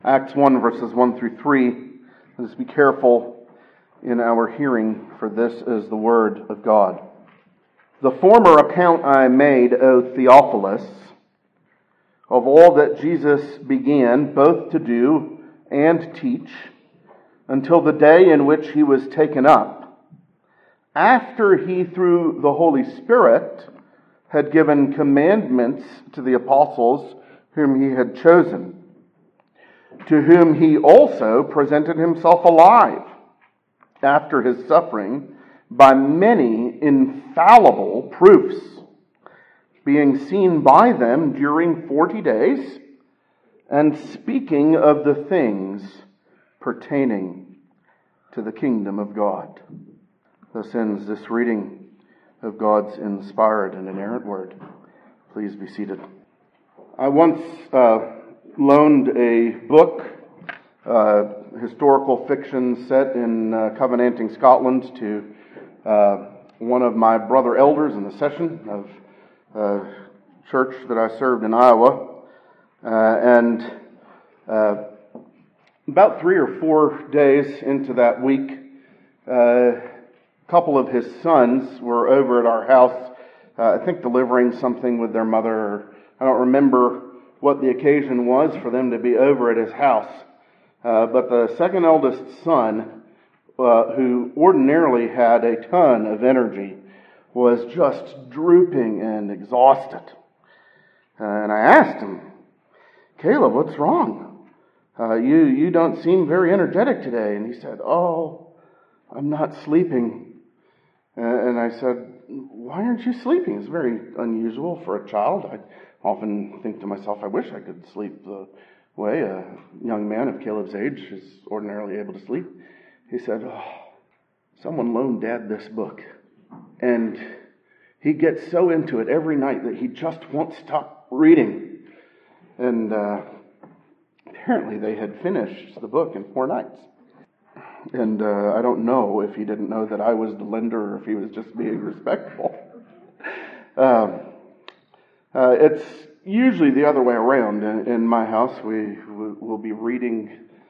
Acts 1, verses 1 through 3. Let us be careful in our hearing, for this is the word of God. The former account I made, O Theophilus, of all that Jesus began both to do and teach, until the day in which he was taken up, after he, through the Holy Spirit, had given commandments to the apostles whom he had chosen, to whom he also presented himself alive after his suffering by many infallible proofs, being seen by them during 40 days, and speaking of the things pertaining to the kingdom of God. Thus ends this reading of God's inspired and inerrant word. Please be seated. I once loaned a book, historical fiction set in Covenanting, Scotland, to one of my brother elders in the session of church that I served in Iowa. And about 3 or 4 days into that week, a couple of his sons were over at our house, I think delivering something with their mother. I don't remember what the occasion was for them to be over at his house. But the second eldest son, who ordinarily had a ton of energy, was just drooping and exhausted. And I asked him, "Caleb, what's wrong? You don't seem very energetic today." And he said, "Oh, I'm not sleeping." And I said, "Why aren't you sleeping? It's very unusual for a child." I often think to myself, I wish I could sleep the way a young man of Caleb's age is ordinarily able to sleep. He said, "Someone loaned Dad this book, and he gets so into it every night that he just won't stop reading." And apparently they had finished the book in 4 nights. And I don't know if he didn't know that I was the lender or if he was just being respectful. It's usually the other way around. In my house, we will be reading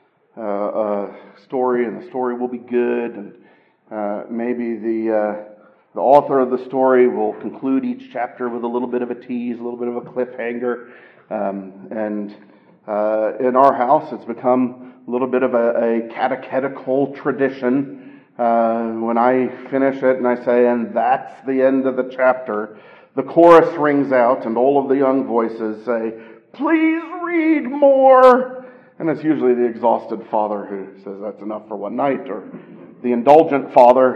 a story, and the story will be good, and maybe the author of the story will conclude each chapter with a little bit of a tease, a little bit of a cliffhanger. And in our house, it's become a little bit of a catechetical tradition. When I finish it and I say, "And that's the end of the chapter," the chorus rings out and all of the young voices say, "Please read more." And it's usually the exhausted father who says that's enough for one night, or the indulgent father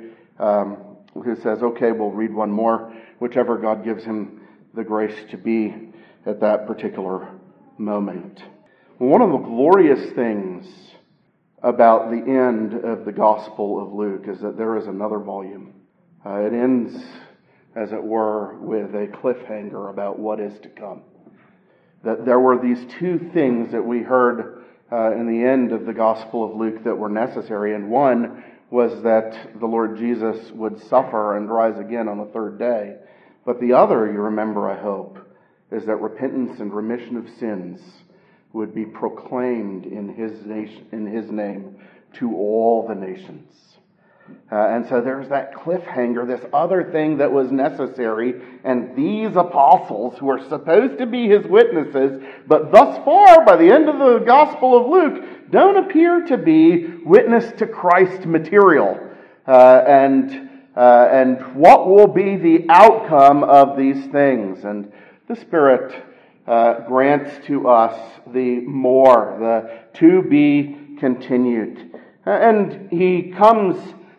who says, "Okay, we'll read one more," whichever God gives him the grace to be at that particular moment. One of the glorious things about the end of the Gospel of Luke is that there is another volume. It ends, as it were, with a cliffhanger about what is to come. That there were these 2 things that we heard in the end of the Gospel of Luke that were necessary, and one was that the Lord Jesus would suffer and rise again on the 3rd day. But the other, you remember, I hope, is that repentance and remission of sins would be proclaimed in His name to all the nations. And so there's that cliffhanger, this other thing that was necessary, and these apostles who are supposed to be His witnesses, but thus far, by the end of the Gospel of Luke, don't appear to be witness to Christ material. And what will be the outcome of these things? And the Spirit grants to us the more, the to be continued. And He comes,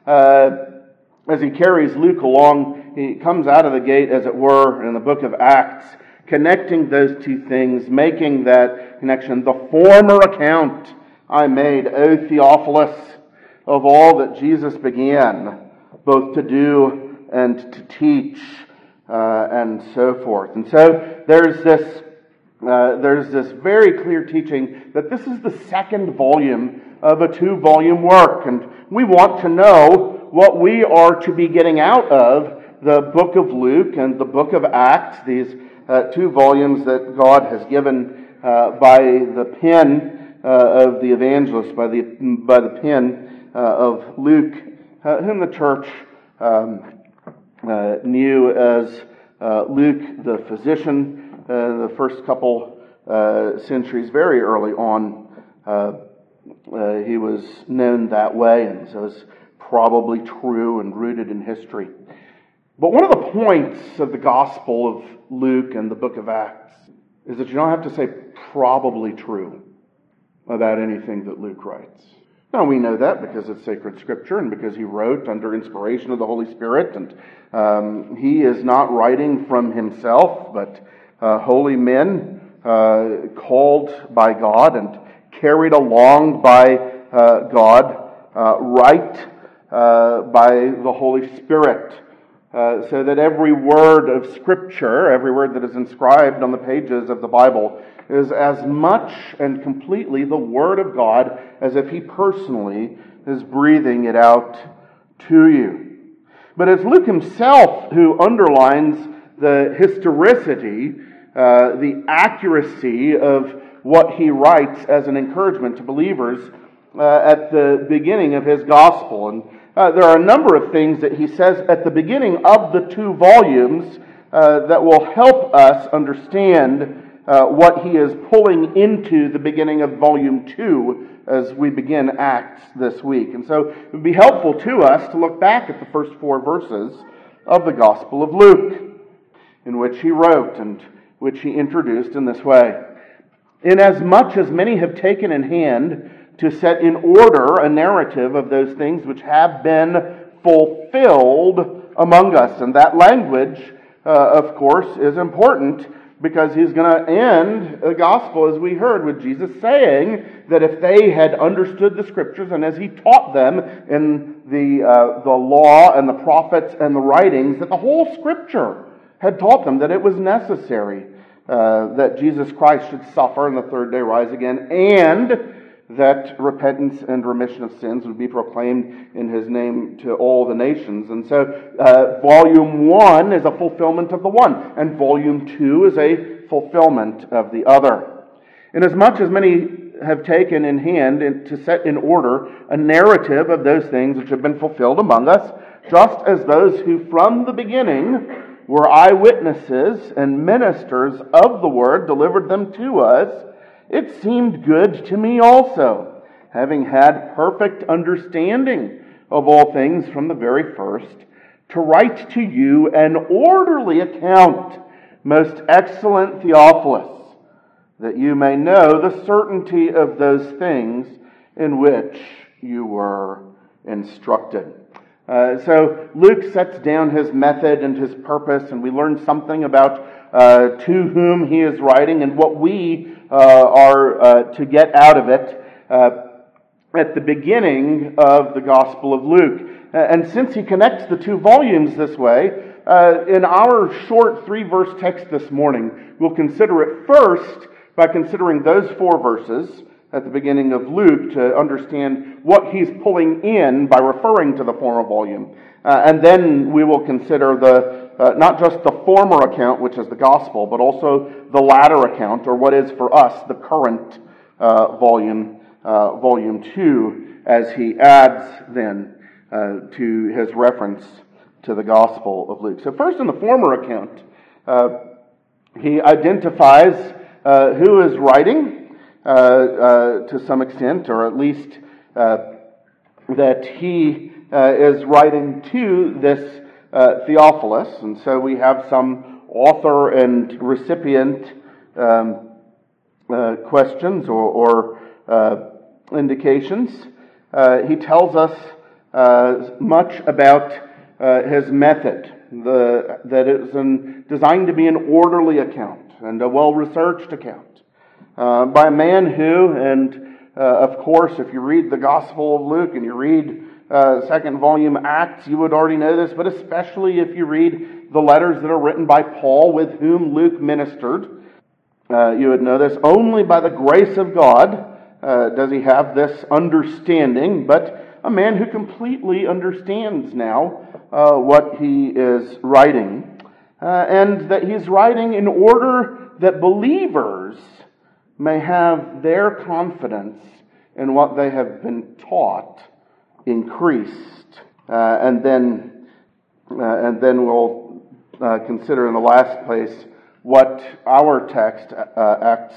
as He carries Luke along, He comes out of the gate, as it were, in the book of Acts, connecting those 2 things, making that connection. The former account I made, O Theophilus, of all that Jesus began, both to do and to teach, and so forth. And so there's this very clear teaching that this is the 2nd volume of a 2-volume work, and we want to know what we are to be getting out of the book of Luke and the book of Acts, these 2 volumes that God has given by the pen of the evangelist by the pen of Luke, whom the church knew as Luke the physician. The first couple centuries, very early on, he was known that way, and so it's probably true and rooted in history. But one of the points of the Gospel of Luke and the book of Acts is that you don't have to say probably true about anything that Luke writes. Now, we know that because it's sacred scripture and because he wrote under inspiration of the Holy Spirit, and he is not writing from himself, but holy men called by God and carried along by God, write by the Holy Spirit. So that every word of Scripture, every word that is inscribed on the pages of the Bible, is as much and completely the Word of God as if He personally is breathing it out to you. But it's Luke himself who underlines the historicity, the accuracy of what he writes as an encouragement to believers at the beginning of his Gospel. And there are a number of things that he says at the beginning of the two volumes that will help us understand what he is pulling into the beginning of volume 2 as we begin Acts this week. And so it would be helpful to us to look back at the first 4 verses of the Gospel of Luke, in which he wrote and which he introduced in this way. Inasmuch as many have taken in hand to set in order a narrative of those things which have been fulfilled among us. And that language, of course, is important because he's going to end the gospel, as we heard, with Jesus saying that if they had understood the Scriptures and as he taught them in the law and the prophets and the writings, that the whole Scripture had taught them that it was necessary that Jesus Christ should suffer and the third day rise again, and that repentance and remission of sins would be proclaimed in his name to all the nations. And so volume 1 is a fulfillment of the one, and volume 2 is a fulfillment of the other. Inasmuch as many have taken in hand to set in order a narrative of those things which have been fulfilled among us, just as those who from the beginning were eyewitnesses and ministers of the word delivered them to us, it seemed good to me also, having had perfect understanding of all things from the very first, to write to you an orderly account, most excellent Theophilus, that you may know the certainty of those things in which you were instructed. So Luke sets down his method and his purpose, and we learn something about to whom he is writing and what we are to get out of it at the beginning of the Gospel of Luke. And since he connects the 2 volumes this way, in our short 3-verse text this morning, we'll consider it first by considering those 4 verses at the beginning of Luke to understand what he's pulling in by referring to the former volume. And then we will consider not just the former account, which is the gospel, but also the latter account, or what is for us the current volume 2, as he adds then to his reference to the Gospel of Luke. So first, in the former account, he identifies who is writing to some extent, or at least that he is writing to this Theophilus. And so we have some author and recipient questions or indications. He tells us much about his method, that it is designed to be an orderly account and a well-researched account by a man who, and of course, if you read the Gospel of Luke and you read second volume Acts, you would already know this, but especially if you read the letters that are written by Paul, with whom Luke ministered, you would know this. Only by the grace of God does he have this understanding, but a man who completely understands now what he is writing, and that he's writing in order that believers may have their confidence in what they have been taught increased. And then we'll consider in the last place what our text, Acts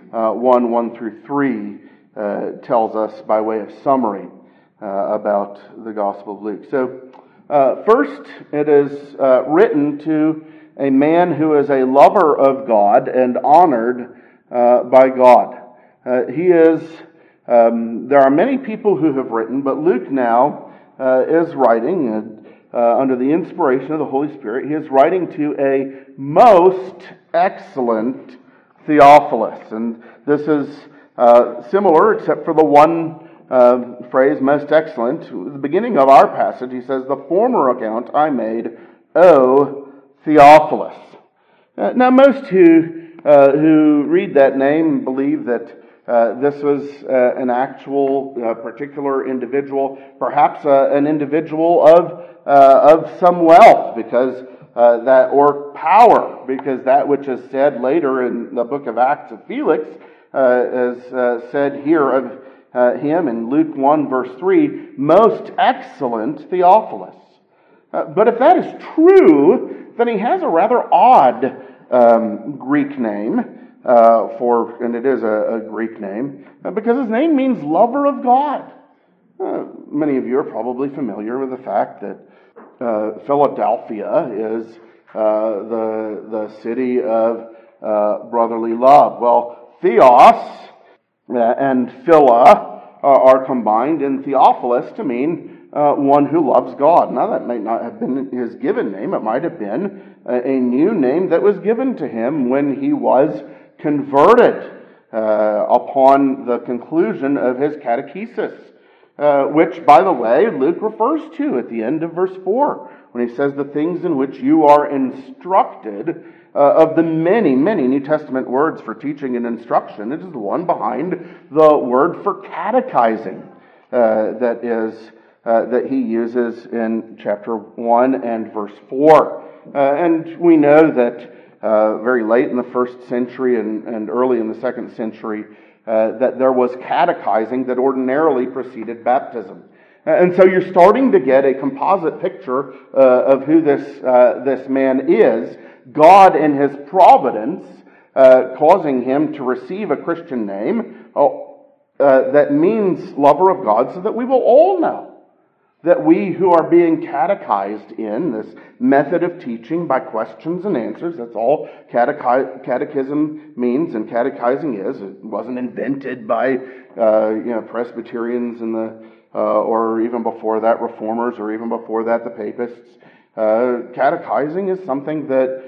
1 through 3, tells us by way of summary about the Gospel of Luke. So, first, it is written to a man who is a lover of God and honored by God. There are many people who have written, but Luke now is writing under the inspiration of the Holy Spirit. He is writing to a most excellent Theophilus. And this is similar, except for the one phrase, most excellent. At the beginning of our passage, he says, "The former account I made, O Theophilus." Now, most who read that name believe that this was an actual particular individual, perhaps an individual of some wealth, because or power, because that which is said later in the book of Acts of Felix is said here of him in Luke 1 verse 3, most excellent Theophilus. But if that is true, then he has a rather odd Greek name, and it is a Greek name, because his name means lover of God. Many of you are probably familiar with the fact that Philadelphia is the city of brotherly love. Well, Theos and Phila are combined in Theophilus to mean one who loves God. Now, that might not have been his given name. It might have been a new name that was given to him when he was converted upon the conclusion of his catechesis, which, by the way, Luke refers to at the end of verse 4, when he says, "The things in which you are instructed," of the many, many New Testament words for teaching and instruction, it is the one behind the word for catechizing that he uses in chapter 1 and verse 4. And we know that very late in the first century and early in the second century, that there was catechizing that ordinarily preceded baptism. And so you're starting to get a composite picture of who this man is. God in His providence causing him to receive a Christian name that means lover of God, so that we will all know that we who are being catechized in this method of teaching by questions and answers, that's all catechism means and catechizing is. It wasn't invented by Presbyterians or even before that Reformers, or even before that the Papists. Catechizing is something that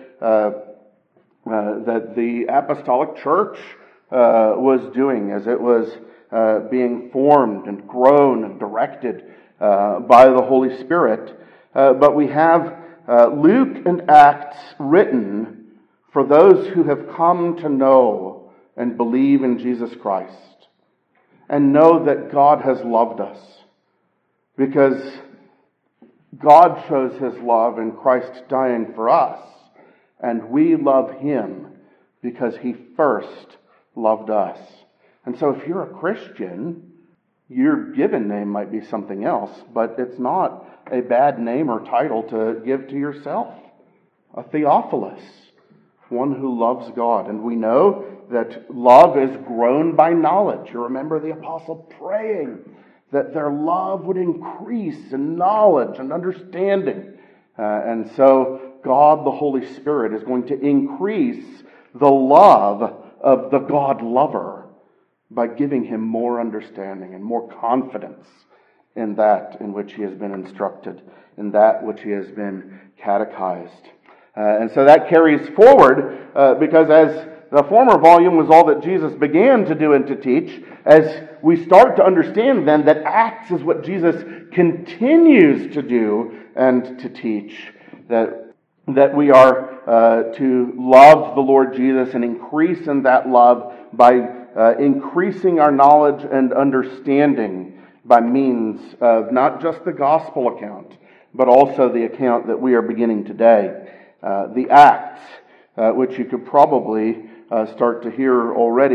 the Apostolic Church was doing as it was being formed and grown and directed by the Holy Spirit. But we have Luke and Acts written for those who have come to know and believe in Jesus Christ and know that God has loved us, because God shows His love in Christ dying for us, and we love Him because He first loved us. And so if you're a Christian, your given name might be something else, but it's not a bad name or title to give to yourself. A Theophilus, one who loves God. And we know that love is grown by knowledge. You remember the apostle praying that their love would increase in knowledge and understanding. And so God, the Holy Spirit, is going to increase the love of the God lover by giving him more understanding and more confidence in that in which he has been instructed, in that which he has been catechized. And so that carries forward, because as the former volume was all that Jesus began to do and to teach, as we start to understand then that Acts is what Jesus continues to do and to teach, that we are to love the Lord Jesus and increase in that love by increasing our knowledge and understanding by means of not just the gospel account, but also the account that we are beginning today. The Acts, which you could probably start to hear already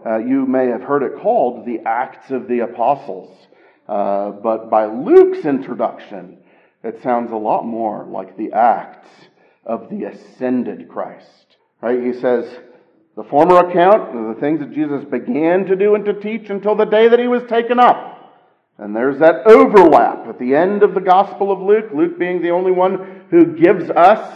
you may have heard it called the Acts of the Apostles. But by Luke's introduction, it sounds a lot more like the Acts of the Ascended Christ. Right? He says, the former account of the things that Jesus began to do and to teach until the day that he was taken up. And there's that overlap at the end of the Gospel of Luke, Luke being the only one who gives us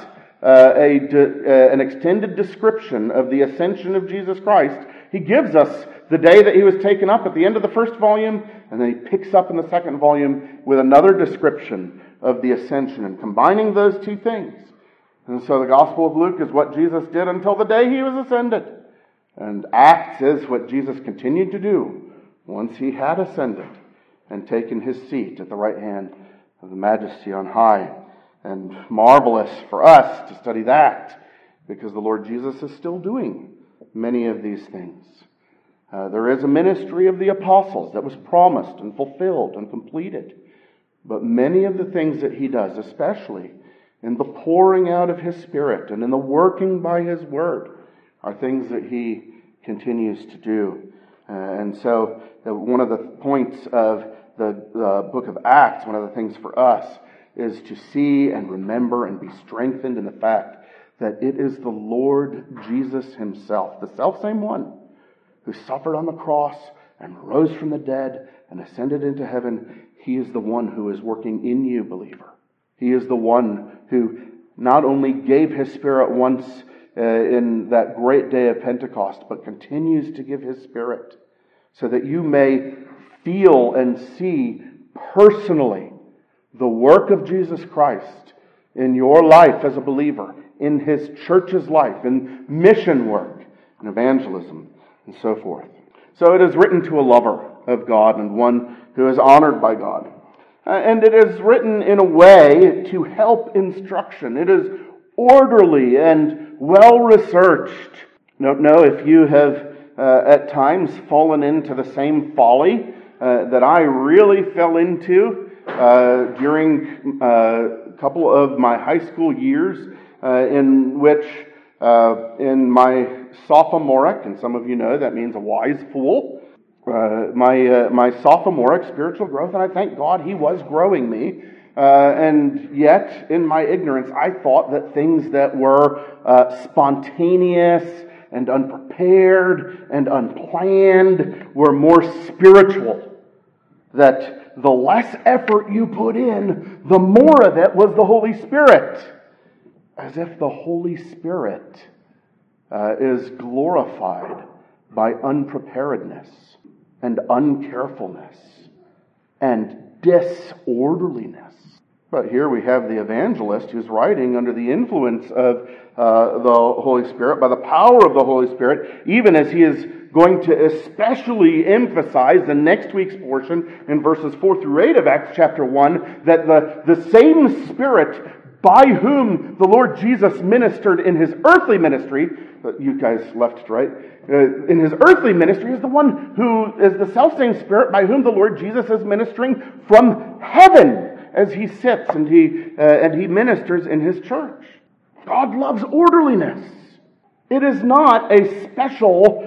an extended description of the ascension of Jesus Christ. He gives us the day that he was taken up at the end of the first volume, and then he picks up in the second volume with another description of the ascension, and combining those two things. And so the Gospel of Luke is what Jesus did until the day he was ascended. And Acts is what Jesus continued to do once he had ascended and taken his seat at the right hand of the Majesty on high. And marvelous for us to study that, because the Lord Jesus is still doing many of these things. There is a ministry of the apostles that was promised and fulfilled and completed. But many of the things that he does, especially in the pouring out of his Spirit and in the working by his Word, are things that he continues to do. And so one of the points of the book of Acts, one of the things for us, is to see and remember and be strengthened in the fact that it is the Lord Jesus himself, the selfsame one, who suffered on the cross and rose from the dead and ascended into heaven. He is the one who is working in you, believer. He is the one who not only gave his Spirit once in that great day of Pentecost, but continues to give his Spirit so that you may feel and see personally the work of Jesus Christ in your life as a believer, in his church's life, in mission work, and evangelism, and so forth. So it is written to a lover of God and one who is honored by God. And it is written in a way to help instruction. It is orderly and well-researched. I don't know if you have at times fallen into the same folly that I really fell into during a couple of my high school years, in which in my sophomoric, and some of you know that means a wise fool, my sophomoric spiritual growth, and I thank God he was growing me, and yet in my ignorance I thought that things that were spontaneous and unprepared and unplanned were more spiritual. That the less effort you put in, the more of it was the Holy Spirit. As if the Holy Spirit is glorified by unpreparedness and uncarefulness and disorderliness. But here we have the evangelist who's writing under the influence of the Holy Spirit, by the power of the Holy Spirit, even as he is going to especially emphasize in next week's portion in verses 4 through 8 of Acts chapter 1, that the same Spirit by whom the Lord Jesus ministered in his earthly ministry, you guys left, right? In his earthly ministry is the one who is the selfsame Spirit by whom the Lord Jesus is ministering from heaven as he sits and he ministers in his church. God loves orderliness. It is not a special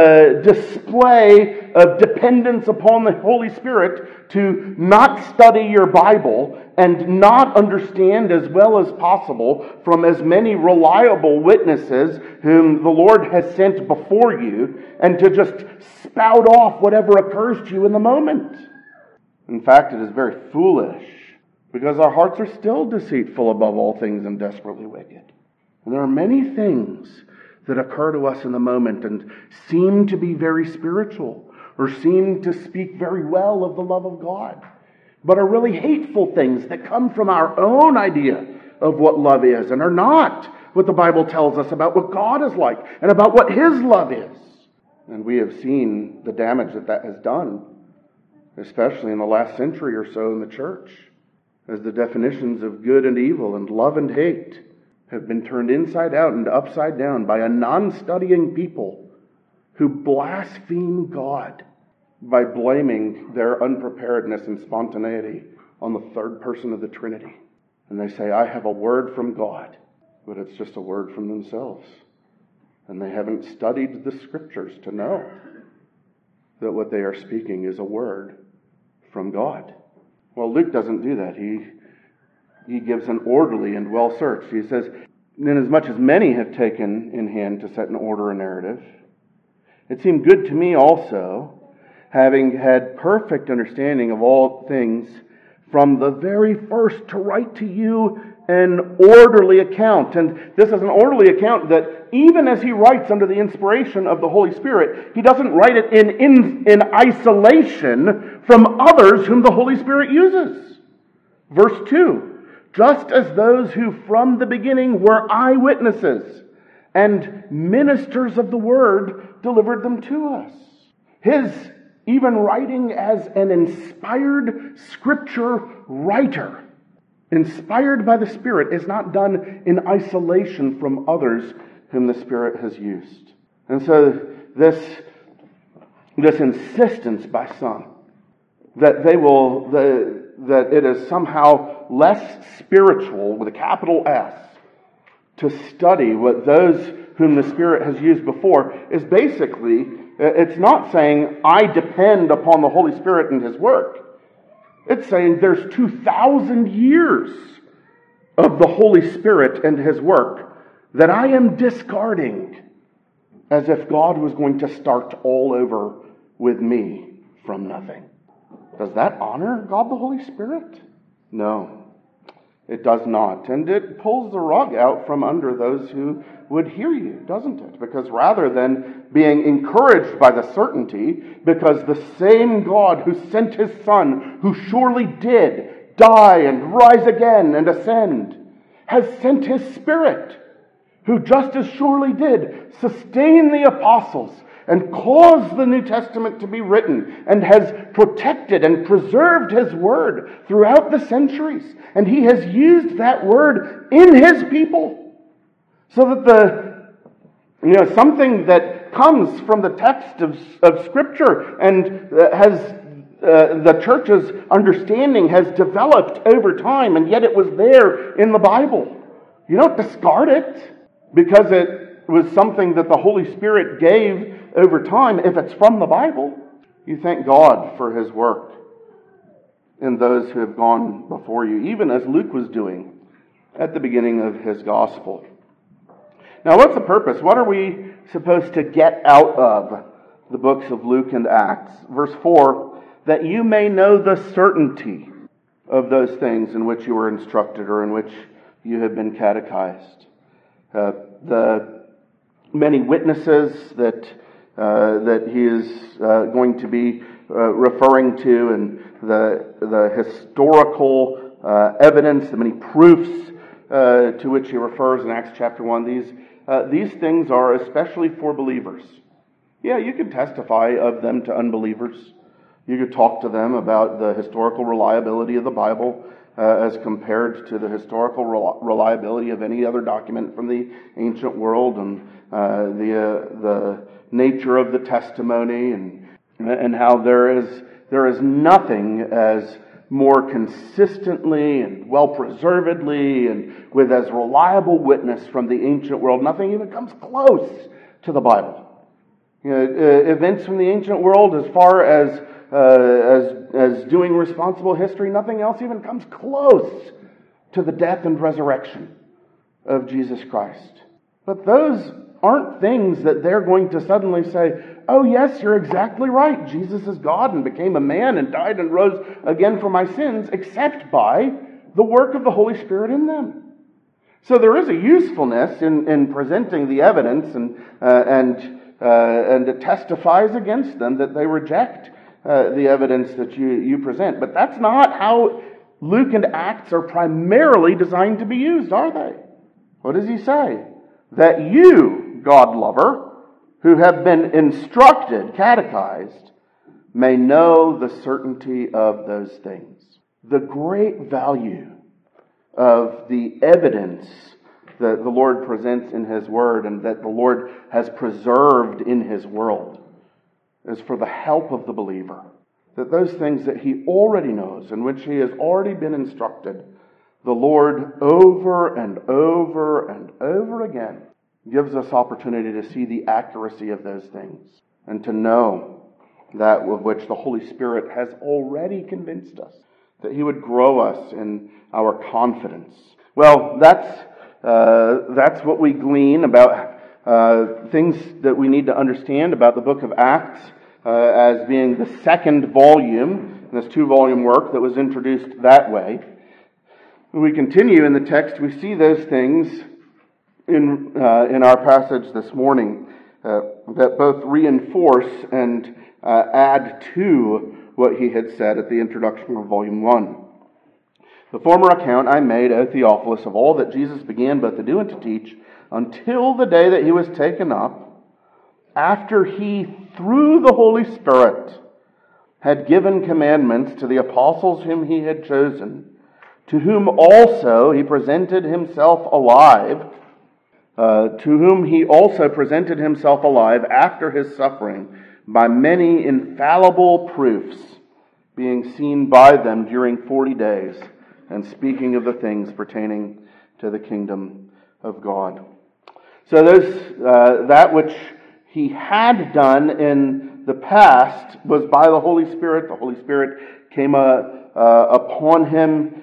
display of dependence upon the Holy Spirit to not study your Bible and not understand as well as possible from as many reliable witnesses whom the Lord has sent before you, and to just spout off whatever occurs to you in the moment. In fact, it is very foolish, because our hearts are still deceitful above all things and desperately wicked. And there are many things that occur to us in the moment and seem to be very spiritual, or seem to speak very well of the love of God, but are really hateful things that come from our own idea of what love is, and are not what the Bible tells us about what God is like and about what his love is. And we have seen the damage that has done, especially in the last century or so in the church, as the definitions of good and evil and love and hate have been turned inside out and upside down by a non-studying people who blaspheme God by blaming their unpreparedness and spontaneity on the third person of the Trinity. And they say, I have a word from God, but it's just a word from themselves. And they haven't studied the Scriptures to know that what they are speaking is a word from God. Well, Luke doesn't do that. He gives an orderly and well searched. He says, inasmuch as many have taken in hand to set in order a narrative, it seemed good to me also, having had perfect understanding of all things from the very first, to write to you an orderly account. And this is an orderly account that even as he writes under the inspiration of the Holy Spirit, he doesn't write it in isolation from others whom the Holy Spirit uses. Verse 2, just as those who from the beginning were eyewitnesses and ministers of the word delivered them to us. His even writing as an inspired scripture writer, inspired by the Spirit, is not done in isolation from others whom the Spirit has used. And so this insistence by some that that it is somehow less spiritual, with a capital S, to study what those whom the Spirit has used before is basically, it's not saying I depend upon the Holy Spirit and His work. It's saying there's 2,000 years of the Holy Spirit and His work that I am discarding as if God was going to start all over with me from nothing. Does that honor God the Holy Spirit? No, it does not. And it pulls the rug out from under those who would hear you, doesn't it? Because rather than being encouraged by the certainty, because the same God who sent His Son, who surely did die and rise again and ascend, has sent His Spirit, who just as surely did sustain the apostles and caused the New Testament to be written, and has protected and preserved His Word throughout the centuries. And He has used that Word in His people. So that something that comes from the text of Scripture and has the church's understanding has developed over time, and yet it was there in the Bible. You don't discard it because it was something that the Holy Spirit gave over time. If it's from the Bible, you thank God for His work in those who have gone before you, even as Luke was doing at the beginning of his gospel. Now, what's the purpose? What are we supposed to get out of the books of Luke and Acts? Verse 4, that you may know the certainty of those things in which you were instructed or in which you have been catechized. The many witnesses that he is going to be referring to, and the historical evidence, the many proofs to which he refers in Acts chapter 1, these things are especially for believers. Yeah, you could testify of them to unbelievers. You could talk to them about the historical reliability of the Bible as compared to the historical reliability of any other document from the ancient world, and the nature of the testimony, and how there is nothing as more consistently and well preservedly and with as reliable witness from the ancient world. Nothing even comes close to the Bible. Events from the ancient world, as far as doing responsible history, nothing else even comes close to the death and resurrection of Jesus Christ. But those aren't things that they're going to suddenly say, oh yes, you're exactly right, Jesus is God and became a man and died and rose again for my sins, except by the work of the Holy Spirit in them. So there is a usefulness in presenting the evidence, and it testifies against them that they reject the evidence that you present. But that's not how Luke and Acts are primarily designed to be used, are they? What does he say? That you, God lover, who have been instructed, catechized, may know the certainty of those things. The great value of the evidence that the Lord presents in His Word and that the Lord has preserved in His world is for the help of the believer. That those things that he already knows, in which he has already been instructed, the Lord over and over and over again gives us opportunity to see the accuracy of those things and to know that of which the Holy Spirit has already convinced us, that He would grow us in our confidence. Well, that's what we glean about things that we need to understand about the book of Acts as being the second volume, this 2-volume work that was introduced that way. When we continue in the text, we see those things in our passage this morning that both reinforce and add to what he had said at the introduction of Volume 1. The former account I made, O Theophilus, of all that Jesus began both to do and to teach, until the day that He was taken up, after He, through the Holy Spirit, had given commandments to the apostles whom He had chosen, to whom also He presented Himself alive, after His suffering, by many infallible proofs, being seen by them during 40 days, and speaking of the things pertaining to the kingdom of God. So that which He had done in the past was by the Holy Spirit. The Holy Spirit came upon Him,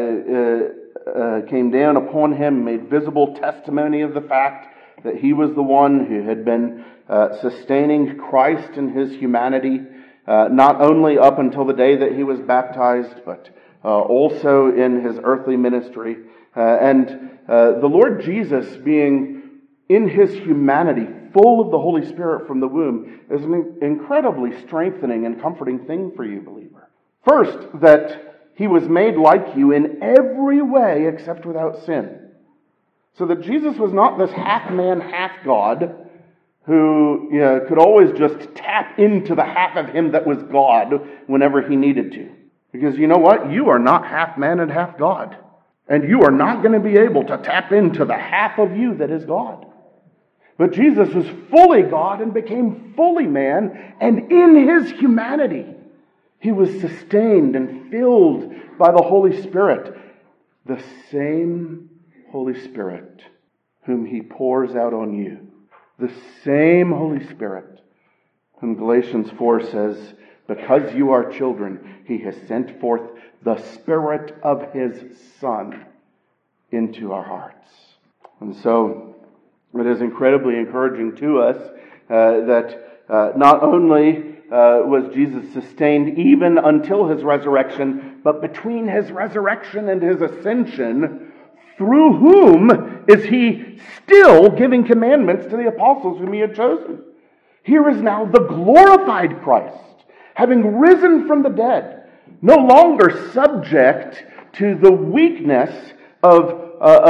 came down upon Him, made visible testimony of the fact that He was the one who had been sustaining Christ in His humanity, not only up until the day that He was baptized, but also in His earthly ministry. And the Lord Jesus, being in His humanity, full of the Holy Spirit from the womb, is an incredibly strengthening and comforting thing for you, believer. First, that He was made like you in every way except without sin. So that Jesus was not this half-man, half-God who could always just tap into the half of Him that was God whenever He needed to. Because you know what? You are not half man and half God. And you are not going to be able to tap into the half of you that is God. But Jesus was fully God and became fully man. And in His humanity, He was sustained and filled by the Holy Spirit. The same Holy Spirit whom He pours out on you. The same Holy Spirit whom Galatians 4 says, because you are children, He has sent forth the Spirit of His Son into our hearts. And so it is incredibly encouraging to us that not only was Jesus sustained even until His resurrection, but between His resurrection and His ascension, through whom is He still giving commandments to the apostles whom He had chosen. Here is now the glorified Christ, having risen from the dead, no longer subject to the weakness of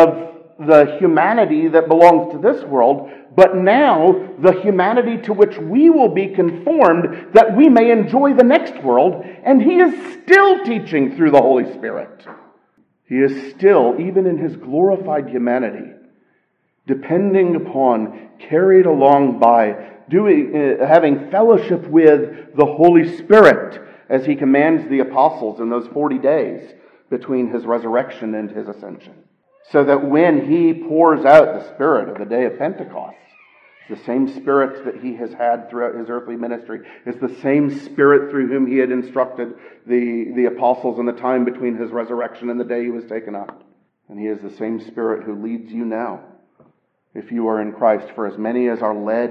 the humanity that belongs to this world, but now the humanity to which we will be conformed, that we may enjoy the next world. And He is still teaching through the Holy Spirit. He is still, even in His glorified humanity, depending upon, carried along by, having fellowship with the Holy Spirit as He commands the apostles in those 40 days between His resurrection and His ascension. So that when He pours out the Spirit of the day of Pentecost, the same Spirit that He has had throughout His earthly ministry is the same Spirit through whom He had instructed the apostles in the time between His resurrection and the day He was taken up. And He is the same Spirit who leads you now, if you are in Christ. For as many as are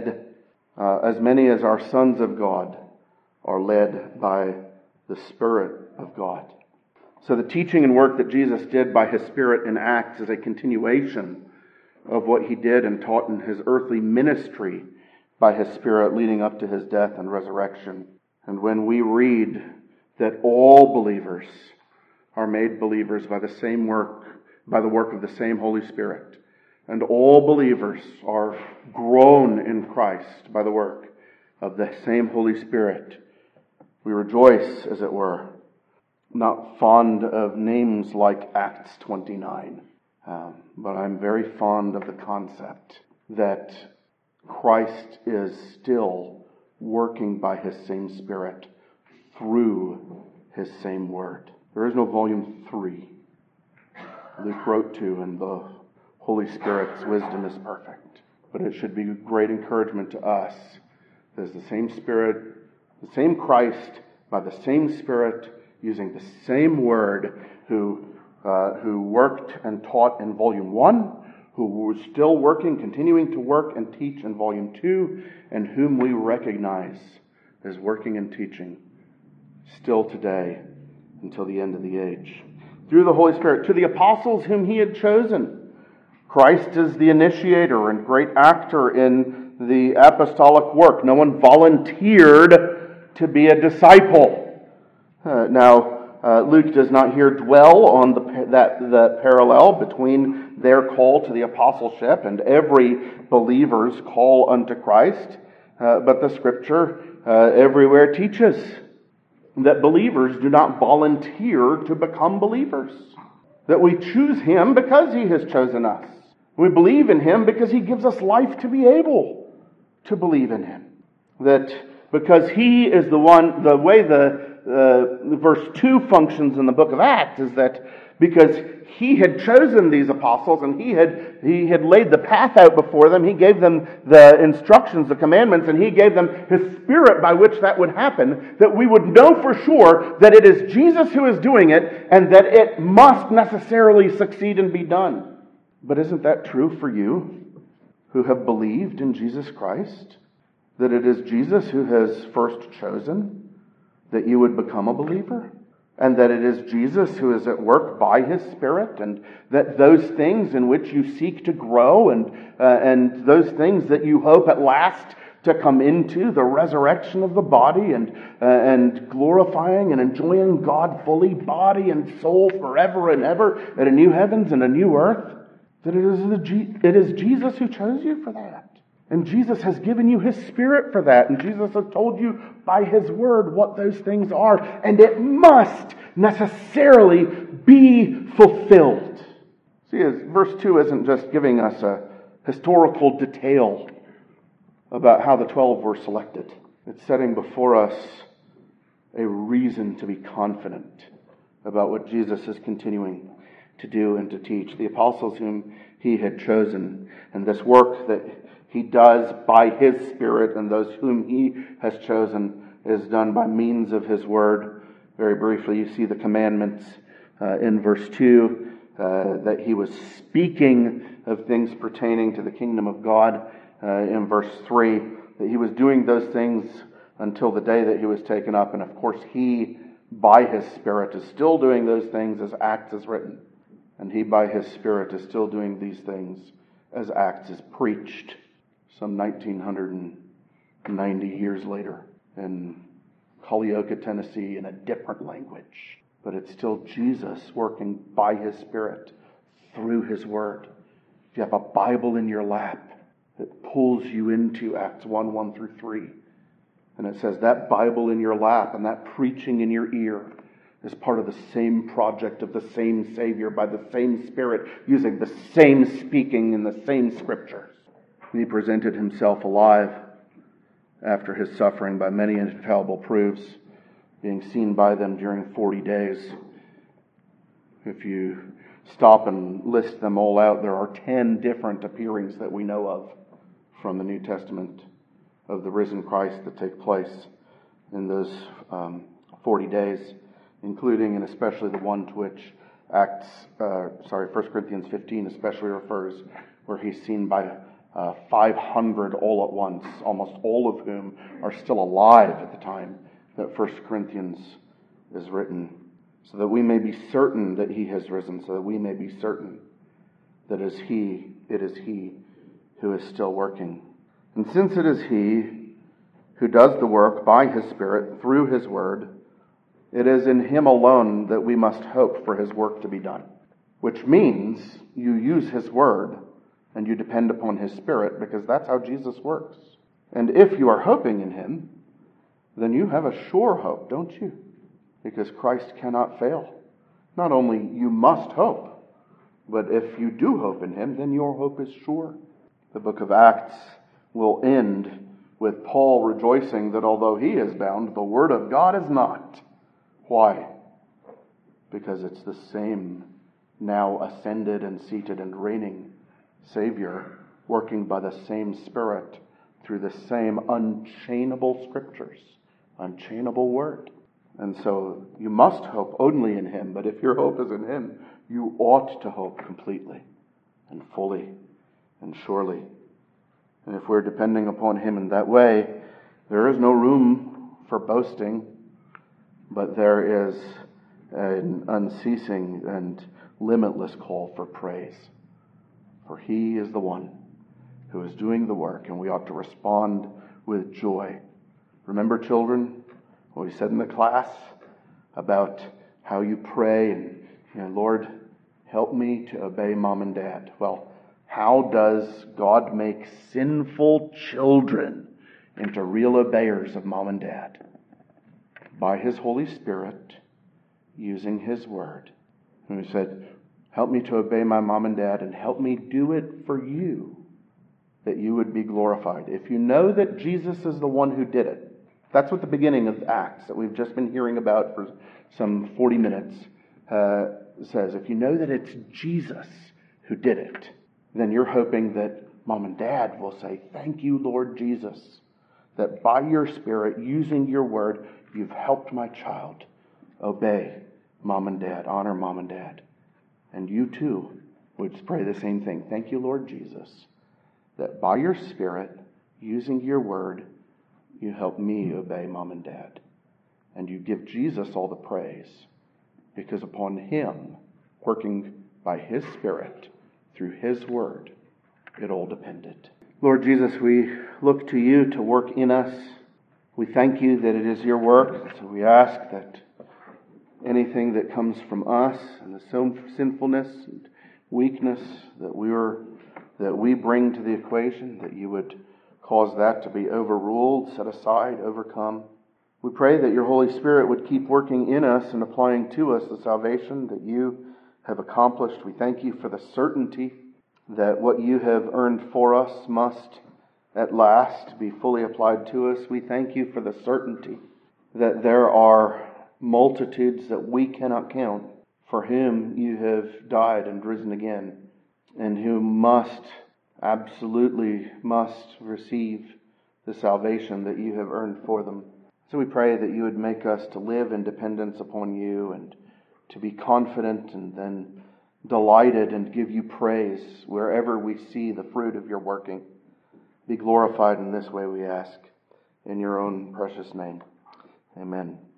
sons of God are led by the Spirit of God. So the teaching and work that Jesus did by His Spirit in Acts is a continuation of what He did and taught in His earthly ministry by His Spirit leading up to His death and resurrection. And when we read that all believers are made believers by the work of the same Holy Spirit, and all believers are grown in Christ by the work of the same Holy Spirit, we rejoice, as it were, not fond of names like Acts 29, but I'm very fond of the concept that Christ is still working by His same Spirit through His same Word. There is no volume 3. Luke wrote 2, and the Holy Spirit's wisdom is perfect. But it should be great encouragement to us. There's the same Spirit The same Christ, by the same Spirit, using the same Word, who worked and taught in Volume 1, who was still working, continuing to work and teach in Volume 2, and whom we recognize as working and teaching still today until the end of the age. Through the Holy Spirit, to the apostles whom he had chosen. Christ is the initiator and great actor in the apostolic work. No one volunteered to be a disciple. Luke does not here dwell on the parallel between their call to the apostleship and every believer's call unto Christ. But the Scripture everywhere teaches that believers do not volunteer to become believers. That we choose Him because He has chosen us. We believe in Him because He gives us life to be able to believe in Him. That because He is the one, the way the verse 2 functions in the book of Acts is that because He had chosen these apostles and He had laid the path out before them, He gave them the instructions, the commandments, and He gave them His Spirit by which that would happen, that we would know for sure that it is Jesus who is doing it and that it must necessarily succeed and be done. But isn't that true for you who have believed in Jesus Christ? That it is Jesus who has first chosen that you would become a believer? And that it is Jesus who is at work by His Spirit, and that those things in which you seek to grow and those things that you hope at last to come into, the resurrection of the body and glorifying and enjoying God fully, body and soul forever and ever, at a new heavens and a new earth, that it is Jesus who chose you for that. And Jesus has given you His Spirit for that. And Jesus has told you by His Word what those things are. And it must necessarily be fulfilled. See, verse 2 isn't just giving us a historical detail about how the 12 were selected. It's setting before us a reason to be confident about what Jesus is continuing to do and to teach. The apostles whom He had chosen, and this work that He does by His Spirit, and those whom He has chosen is done by means of His Word. Very briefly, you see the commandments in verse 2, that He was speaking of things pertaining to the kingdom of God. In verse 3, that He was doing those things until the day that He was taken up. And of course, He, by His Spirit, is still doing those things as Acts is written. And He, by His Spirit, is still doing these things as Acts is preached some 1990 years later in Holyoke, Tennessee, in a different language. But it's still Jesus working by His Spirit through His Word. If you have a Bible in your lap, it pulls you into Acts 1 through 3. And it says that Bible in your lap and that preaching in your ear is part of the same project of the same Savior by the same Spirit, using the same speaking in the same Scriptures. He presented Himself alive after His suffering by many infallible proofs, being seen by them during 40 days. If you stop and list them all out, there are 10 different appearings that we know of from the New Testament of the risen Christ that take place in those 40 days, including and especially the one to which 1 Corinthians 15 especially refers, where He's seen by 500 all at once, almost all of whom are still alive at the time that 1 Corinthians is written, so that we may be certain that He has risen, so that we may be certain that it is He who is still working. And since it is He who does the work by His Spirit through His Word, it is in Him alone that we must hope for His work to be done. Which means you use His Word and you depend upon His Spirit, because that's how Jesus works. And if you are hoping in Him, then you have a sure hope, don't you? Because Christ cannot fail. Not only you must hope, but if you do hope in Him, then your hope is sure. The book of Acts will end with Paul rejoicing that although he is bound, the Word of God is not. Why? Because it's the same now ascended and seated and reigning Savior, working by the same Spirit through the same unchainable Scriptures unchainable word. And so you must hope only in Him, but if your hope is in Him, you ought to hope completely and fully and surely. And if we're depending upon Him in that way, there is no room for boasting, but there is an unceasing and limitless call for praise. For He is the one who is doing the work, and we ought to respond with joy. Remember, children, what we said in the class about how you pray and, Lord, help me to obey Mom and Dad. Well, how does God make sinful children into real obeyers of Mom and Dad? By His Holy Spirit, using His Word. And He said, help me to obey my Mom and Dad, and help me do it for you, that you would be glorified. If you know that Jesus is the one who did it, that's what the beginning of Acts that we've just been hearing about for some 40 minutes says. If you know that it's Jesus who did it, then you're hoping that Mom and Dad will say, thank you, Lord Jesus, that by your Spirit, using your word, you've helped my child obey Mom and Dad, honor Mom and Dad. And you too would pray the same thing. Thank you, Lord Jesus, that by your Spirit, using your word, you help me obey Mom and Dad. And you give Jesus all the praise, because upon Him, working by His Spirit, through His word, it all depended. Lord Jesus, we look to you to work in us. We thank you that it is your work. So we ask that anything that comes from us and the sinfulness and weakness that we bring to the equation, that you would cause that to be overruled, set aside, overcome. We pray that your Holy Spirit would keep working in us and applying to us the salvation that you have accomplished. We thank you for the certainty that what you have earned for us must at last be fully applied to us. We thank you for the certainty that there are multitudes that we cannot count for whom you have died and risen again, and who absolutely must receive the salvation that you have earned for them. So we pray that you would make us to live in dependence upon you, and to be confident and then delighted and give you praise wherever we see the fruit of your working. Be glorified in this way, we ask. In your own precious name. Amen.